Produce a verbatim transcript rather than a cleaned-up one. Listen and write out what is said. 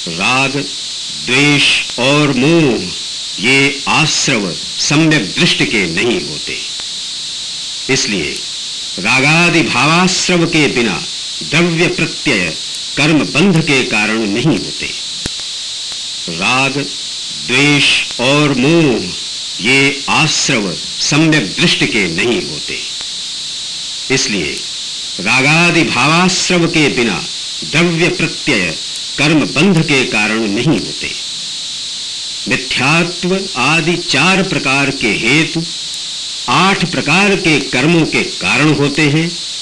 राग, द्वेष और मोह ये आश्रव सम्यक दृष्टि के नहीं होते। इसलिए रागादि भावाश्रव के बिना द्रव्य प्रत्यय कर्म बंध के कारण नहीं होते। राग, द्वेष और मोह ये आश्रव सम्यक दृष्टि के नहीं होते। इसलिए रागादि भावाश्रव के बिना द्रव्य प्रत्यय कर्म बंध के कारण नहीं होते। मिथ्यात्व आदि चार प्रकार के हेतु आठ प्रकार के कर्मों के कारण होते हैं